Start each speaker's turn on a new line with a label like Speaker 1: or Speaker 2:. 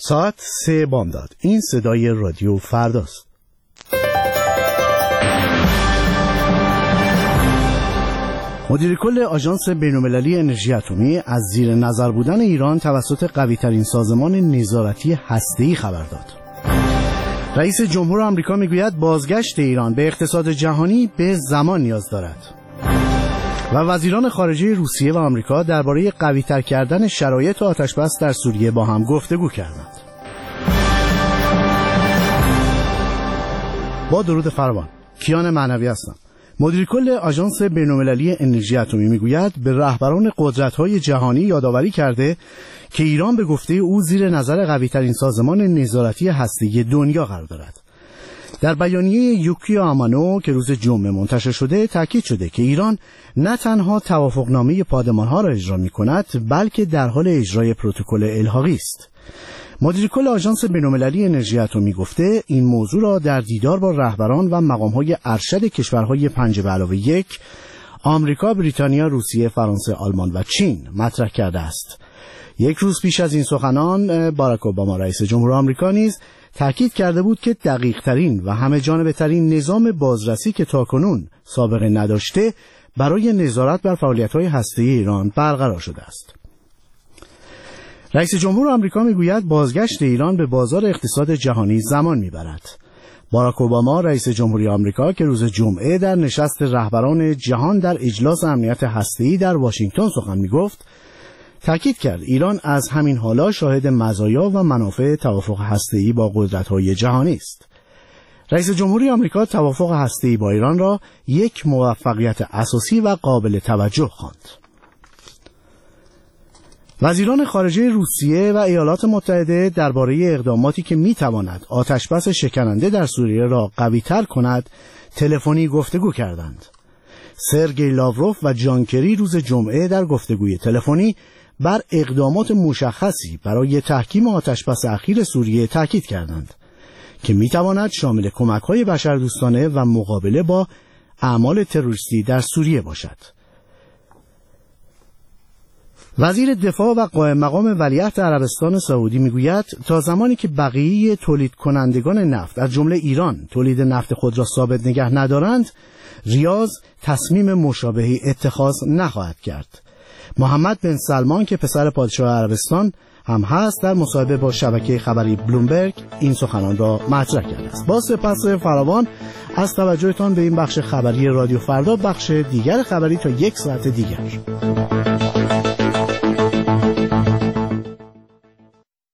Speaker 1: ساعت 3 بامداد. این صدای رادیو فرداست. مدیر کل آژانس بین‌المللی انرژی اتمی از زیر نظر بودن ایران توسط قوی‌ترین سازمان نظارتی هسته‌ای خبر داد. رئیس جمهور آمریکا میگوید بازگشت ایران به اقتصاد جهانی به زمان نیاز دارد. و وزیران خارجه روسیه و آمریکا درباره قوی‌تر کردن شرایط آتش‌بس در سوریه با هم گفتگو کردند. با درود فراوان، کیان معنوی هستم. مدیر کل آژانس بین‌المللی انرژی اتمی میگوید به رهبران قدرت‌های جهانی یادآوری کرده که ایران به گفته او زیر نظر قوی‌ترین سازمان نظارتی هسته‌ای دنیا قرار دارد. در بیانیه یوکیو آمانو که روز جمعه منتشر شده تاکید شده که ایران نه تنها توافقنامه پادمان‌ها را اجرا می‌کند بلکه در حال اجرای پروتکل الحاقی است. مدیر کل آژانس بین‌المللی انرژی اتمی گفته این موضوع را در دیدار با رهبران و مقام‌های ارشد کشورهای 5+1 آمریکا، بریتانیا، روسیه، فرانسه، آلمان و چین مطرح کرده است. یک روز پیش از این سخنان باراک اوباما رئیس جمهور آمریکا نیز تأکید کرده بود که دقیق‌ترین و همه جانبه‌ترین نظام بازرسی که تاکنون سابقه نداشته برای نظارت بر فعالیت‌های هسته‌ای ایران برقرار شده است. رئیس جمهور آمریکا میگوید بازگشت ایران به بازار اقتصاد جهانی زمان میبرد. باراک اوباما رئیس جمهوری آمریکا که روز جمعه در نشست رهبران جهان در اجلاس امنیت هسته‌ای در واشنگتن سخن میگفت، تأکید کرد ایران از همین حالا شاهد مزایا و منافع توافق هسته‌ای با قدرت‌های جهانی است. رئیس جمهوری آمریکا توافق هسته‌ای با ایران را یک موفقیت اساسی و قابل توجه خواند. وزیران خارجه روسیه و ایالات متحده درباره اقداماتی که میتواند آتش‌بس شکننده در سوریه را قوی‌تر کند تلفنی گفتگو کردند. سرگئی لاوروف و جان کری روز جمعه در گفتگوی تلفنی بر اقدامات مشخصی برای تحکیم آتش‌بس اخیر سوریه تاکید کردند که میتواند شامل کمک‌های بشردوستانه و مقابله با اعمال تروریستی در سوریه باشد. وزیر دفاع و قائم مقام ولیعهد عربستان سعودی میگوید تا زمانی که بقیه تولید کنندگان نفت از جمله ایران تولید نفت خود را ثابت نگه ندارند، ریاض تصمیم مشابهی اتخاذ نخواهد کرد. محمد بن سلمان که پسر پادشاه عربستان هم هست در مصاحبه با شبکه خبری بلومبرگ این سخنان را مطرح کرده است. با سپاس فراوان از توجهتان به این بخش خبری رادیو فردا. بخش دیگر خبری تا 1 ساعت دیگر.